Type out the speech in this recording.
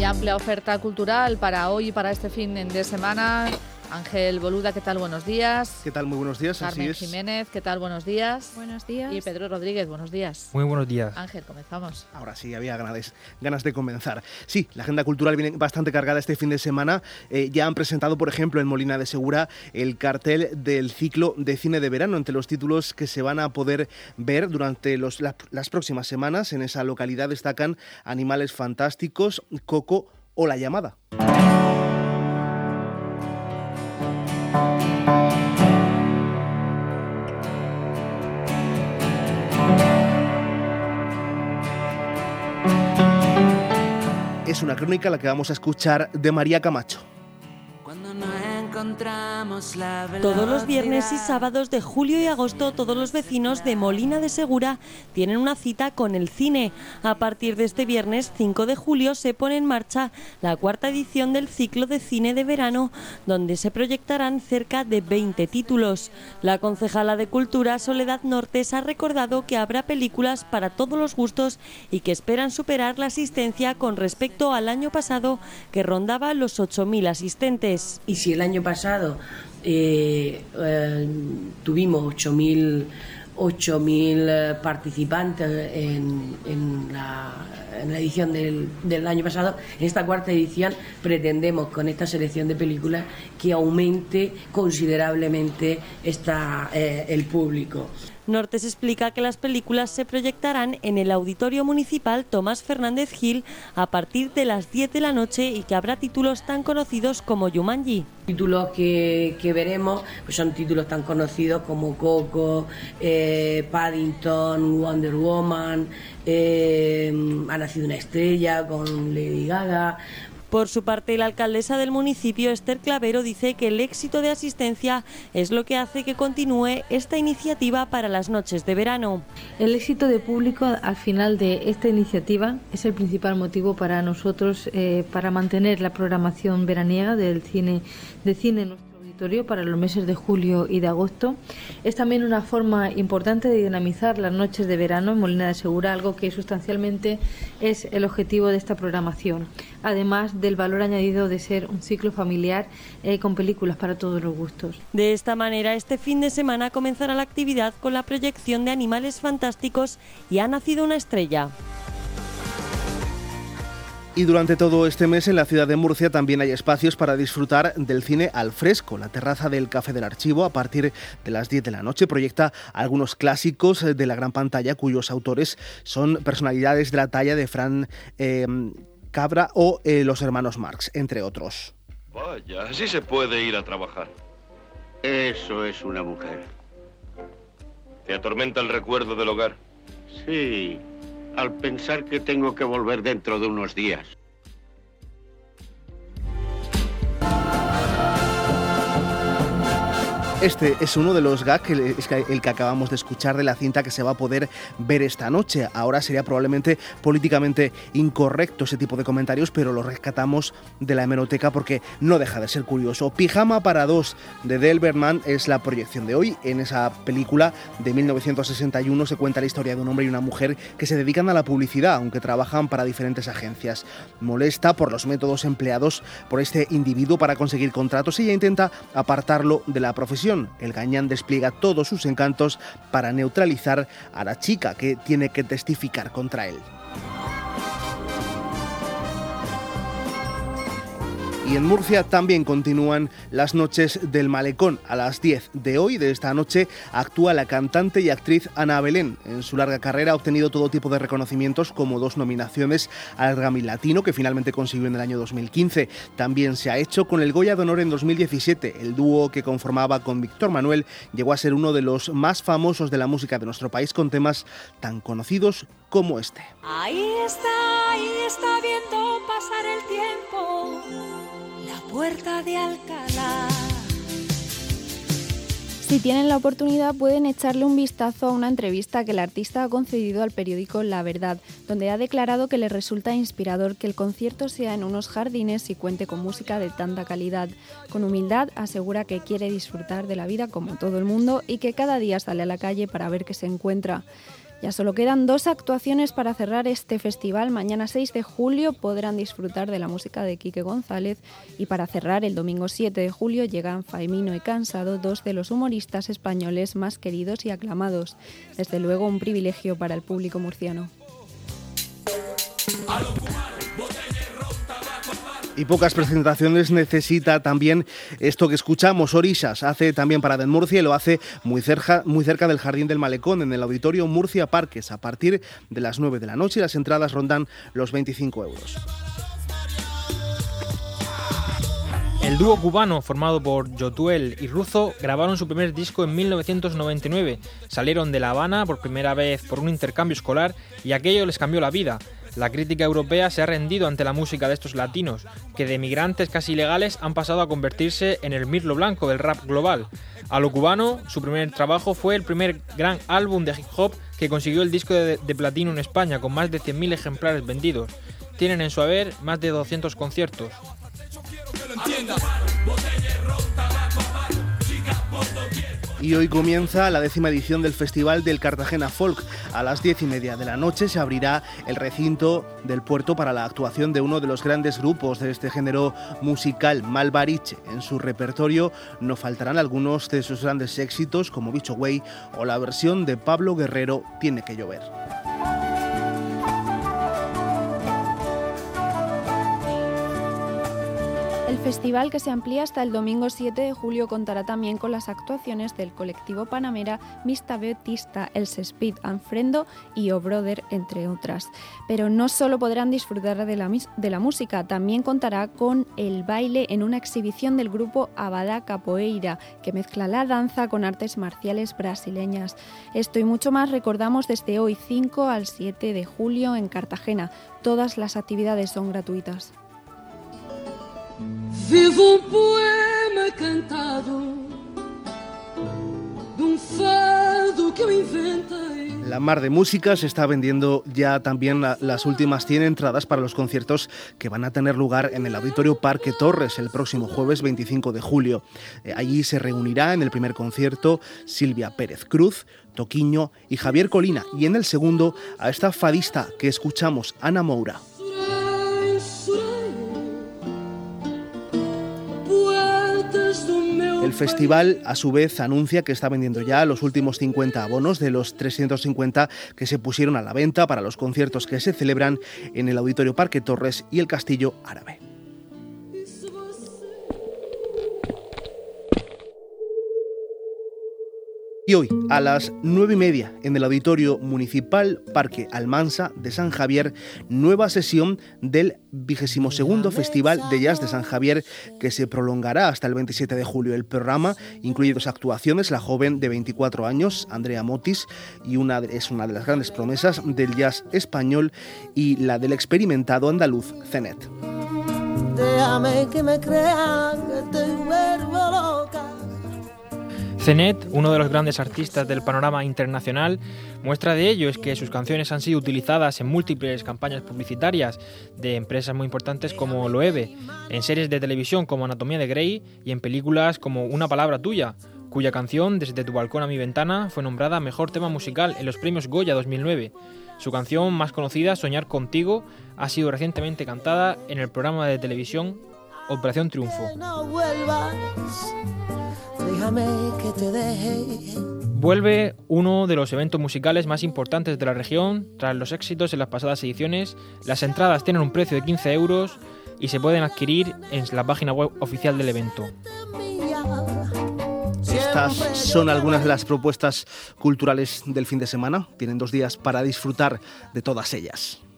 amplia oferta cultural para hoy y para este fin de semana. Ángel Boluda, ¿qué tal? Buenos días. ¿Qué tal? Muy buenos días. Carmen Así es. Jiménez, ¿qué tal? Buenos días. Buenos días. Y Pedro Rodríguez, buenos días. Muy buenos días. Ángel, comenzamos. Ahora sí, había ganas de comenzar. Sí, la agenda cultural viene bastante cargada este fin de semana. Ya han presentado, por ejemplo, en Molina de Segura, el cartel del ciclo de cine de verano, entre los títulos que se van a poder ver durante las próximas semanas. En esa localidad destacan Animales Fantásticos, Coco o La Llamada. Es una crónica la que vamos a escuchar de María Camacho. Todos los viernes y sábados de julio y agosto, todos los vecinos de Molina de Segura tienen una cita con el cine. A partir de este viernes 5 de julio se pone en marcha la cuarta edición del ciclo de cine de verano, donde se proyectarán cerca de 20 títulos. La concejala de Cultura, Soledad Nortes, ha recordado que habrá películas para todos los gustos y que esperan superar la asistencia con respecto al año pasado, que rondaba los 8.000 asistentes. Y si el año pasado tuvimos 8.000 participantes en la edición del año pasado, en esta cuarta edición pretendemos con esta selección de películas que aumente considerablemente el público. Nortes explica que las películas se proyectarán en el Auditorio Municipal Tomás Fernández Gil a partir de las 10 de la noche y que habrá títulos tan conocidos como Jumanji. Títulos que veremos pues son títulos tan conocidos como Coco, Paddington, Wonder Woman, Ha nacido una estrella con Lady Gaga. Por su parte, la alcaldesa del municipio, Esther Clavero, dice que el éxito de asistencia es lo que hace que continúe esta iniciativa para las noches de verano. El éxito de público al final de esta iniciativa es el principal motivo para nosotros para mantener la programación veraniega del cine en nuestro auditorio para los meses de julio y de agosto. Es también una forma importante de dinamizar las noches de verano en Molina de Segura, algo que sustancialmente es el objetivo de esta programación, además del valor añadido de ser un ciclo familiar con películas para todos los gustos. De esta manera, este fin de semana comenzará la actividad con la proyección de Animales Fantásticos y Ha nacido una estrella. Y durante todo este mes en la ciudad de Murcia también hay espacios para disfrutar del cine al fresco. La terraza del Café del Archivo, a partir de las 10 de la noche, proyecta algunos clásicos de la gran pantalla cuyos autores son personalidades de la talla de Fran Cabra o los hermanos Marx, entre otros. Vaya, así se puede ir a trabajar. Eso es una mujer. ¿Te atormenta el recuerdo del hogar? Sí, al pensar que tengo que volver dentro de unos días. Este es uno de los gags, el que acabamos de escuchar de la cinta que se va a poder ver esta noche. Ahora sería probablemente políticamente incorrecto ese tipo de comentarios, pero lo rescatamos de la hemeroteca porque no deja de ser curioso. Pijama para dos de Del Berman es la proyección de hoy. En esa película de 1961 se cuenta la historia de un hombre y una mujer que se dedican a la publicidad, aunque trabajan para diferentes agencias. Molesta por los métodos empleados por este individuo para conseguir contratos y ella intenta apartarlo de la profesión. El gañán despliega todos sus encantos para neutralizar a la chica que tiene que testificar contra él. Y en Murcia también continúan las noches del Malecón. A las 10 de hoy, de esta noche, actúa la cantante y actriz Ana Belén. En su larga carrera ha obtenido todo tipo de reconocimientos, como 2 nominaciones al Grammy Latino, que finalmente consiguió en el año 2015. También se ha hecho con el Goya de Honor en 2017. El dúo que conformaba con Víctor Manuel llegó a ser uno de los más famosos de la música de nuestro país, con temas tan conocidos como este. Ahí está viendo pasar el tiempo, la puerta de Alcalá. Si tienen la oportunidad, pueden echarle un vistazo a una entrevista que el artista ha concedido al periódico La Verdad, donde ha declarado que le resulta inspirador que el concierto sea en unos jardines y cuente con música de tanta calidad. Con humildad asegura que quiere disfrutar de la vida como todo el mundo y que cada día sale a la calle para ver qué se encuentra. Ya solo quedan 2 actuaciones para cerrar este festival. Mañana 6 de julio podrán disfrutar de la música de Quique González y para cerrar el domingo 7 de julio llegan Faimino y Cansado, 2 de los humoristas españoles más queridos y aclamados. Desde luego un privilegio para el público murciano. Y pocas presentaciones necesita también esto que escuchamos. Orixas hace también parada en Murcia y lo hace muy cerca del Jardín del Malecón, en el Auditorio Murcia Parques, a partir de las 9 de la noche, y las entradas rondan los 25 euros. El dúo cubano formado por Yotuel y Ruzo grabaron su primer disco en 1999. Salieron de La Habana por primera vez por un intercambio escolar y aquello les cambió la vida. La crítica europea se ha rendido ante la música de estos latinos, que de migrantes casi ilegales han pasado a convertirse en el mirlo blanco del rap global. A lo cubano, su primer trabajo fue el primer gran álbum de hip hop que consiguió el disco de platino en España, con más de 100.000 ejemplares vendidos. Tienen en su haber más de 200 conciertos. Y hoy comienza la 10ª edición del Festival del Cartagena Folk. A las 10:30 de la noche se abrirá el recinto del puerto para la actuación de uno de los grandes grupos de este género musical, Malvariche. En su repertorio no faltarán algunos de sus grandes éxitos, como Bicho Güey o la versión de Pablo Guerrero, Tiene que llover. El festival, que se amplía hasta el domingo 7 de julio, contará también con las actuaciones del colectivo Panamera, Mista Betista, El Speed Anfrendo y O Brother, entre otras. Pero no solo podrán disfrutar de la música, también contará con el baile en una exhibición del grupo Abadá Capoeira, que mezcla la danza con artes marciales brasileñas. Esto y mucho más recordamos desde hoy 5 al 7 de julio en Cartagena. Todas las actividades son gratuitas. Vivo poema cantado de fado que eu inventei. La Mar de Música se está vendiendo ya también las últimas 100 entradas para los conciertos que van a tener lugar en el Auditorio Parque Torres el próximo jueves 25 de julio. Allí se reunirá en el primer concierto Silvia Pérez Cruz, Toquiño y Javier Colina, y en el segundo a esta fadista que escuchamos, Ana Moura. El festival, a su vez, anuncia que está vendiendo ya los últimos 50 abonos de los 350 que se pusieron a la venta para los conciertos que se celebran en el Auditorio Parque Torres y el Castillo Árabe. Y hoy, a las 9:30, en el Auditorio Municipal Parque Almansa de San Javier, nueva sesión del 22º Festival de Jazz de San Javier, que se prolongará hasta el 27 de julio. El programa incluye 2 actuaciones: la joven de 24 años, Andrea Motis, y es una de las grandes promesas del jazz español, y la del experimentado andaluz Zenet. Déjame que me crean que estoy vuelvo loca. Zenet, uno de los grandes artistas del panorama internacional, muestra de ello es que sus canciones han sido utilizadas en múltiples campañas publicitarias de empresas muy importantes como Loewe, en series de televisión como Anatomía de Grey y en películas como Una palabra tuya, cuya canción Desde tu balcón a mi ventana fue nombrada Mejor tema musical en los premios Goya 2009. Su canción más conocida, Soñar contigo, ha sido recientemente cantada en el programa de televisión Operación Triunfo. Déjame que te deje. Vuelve uno de los eventos musicales más importantes de la región tras los éxitos en las pasadas ediciones. Las entradas tienen un precio de 15 euros y se pueden adquirir en la página web oficial del evento. Estas son algunas de las propuestas culturales del fin de semana. Tienen 2 días para disfrutar de todas ellas.